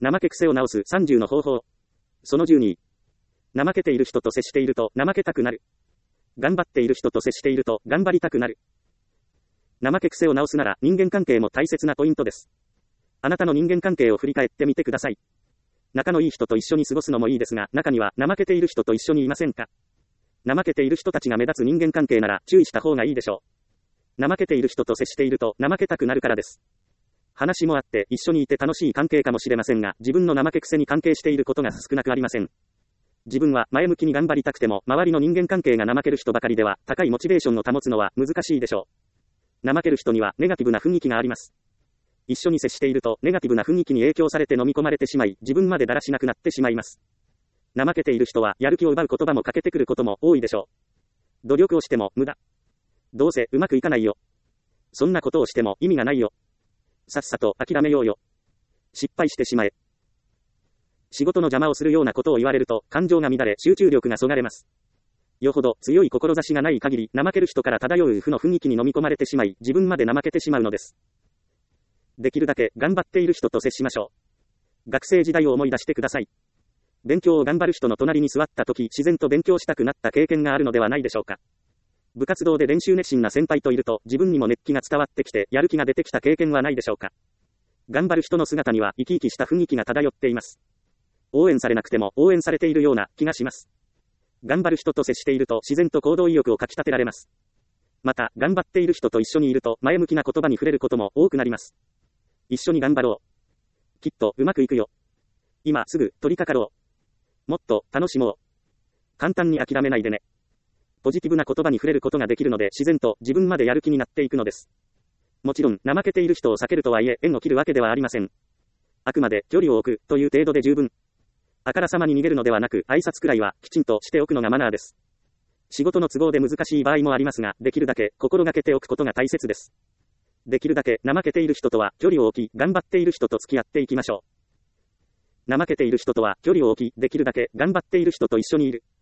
怠け癖を直す30の方法。その12。怠けている人と接していると怠けたくなる。頑張っている人と接していると頑張りたくなる。怠け癖を直すなら人間関係も大切なポイントです。あなたの人間関係を振り返ってみてください。仲のいい人と一緒に過ごすのもいいですが、中には怠けている人と一緒にいませんか？怠けている人たちが目立つ人間関係なら注意した方がいいでしょう。怠けている人と接していると怠けたくなるからです。話もあって一緒にいて楽しい関係かもしれませんが、自分の怠け癖に関係していることが少なくありません。自分は前向きに頑張りたくても、周りの人間関係が怠ける人ばかりでは、高いモチベーションを保つのは難しいでしょう。怠ける人にはネガティブな雰囲気があります。一緒に接しているとネガティブな雰囲気に影響されて飲み込まれてしまい、自分までだらしなくなってしまいます。怠けている人はやる気を奪う言葉もかけてくることも多いでしょう。努力をしても無駄。どうせうまくいかないよ。そんなことをしても意味がないよ。さっさと諦めようよ。失敗してしまえ。仕事の邪魔をするようなことを言われると感情が乱れ集中力がそがれます。よほど強い志がない限り怠ける人から漂う負の雰囲気に飲み込まれてしまい、自分まで怠けてしまうのです。できるだけ頑張っている人と接しましょう。学生時代を思い出してください。勉強を頑張る人の隣に座った時、自然と勉強したくなった経験があるのではないでしょうか。部活動で練習熱心な先輩といると自分にも熱気が伝わってきてやる気が出てきた経験はないでしょうか。頑張る人の姿には生き生きした雰囲気が漂っています。応援されなくても応援されているような気がします。頑張る人と接していると自然と行動意欲をかき立てられます。また、頑張っている人と一緒にいると前向きな言葉に触れることも多くなります。一緒に頑張ろう。きっとうまくいくよ。今すぐ取り掛かろう。もっと楽しもう。簡単に諦めないでね。ポジティブな言葉に触れることができるので自然と自分までやる気になっていくのです。もちろん、怠けている人を避けるとはいえ縁を切るわけではありません。あくまで距離を置くという程度で十分。あからさまに逃げるのではなく、挨拶くらいはきちんとしておくのがマナーです。仕事の都合で難しい場合もありますが、できるだけ心がけておくことが大切です。できるだけ怠けている人とは距離を置き、頑張っている人と付き合っていきましょう。怠けている人とは距離を置き、できるだけ頑張っている人と一緒にいる。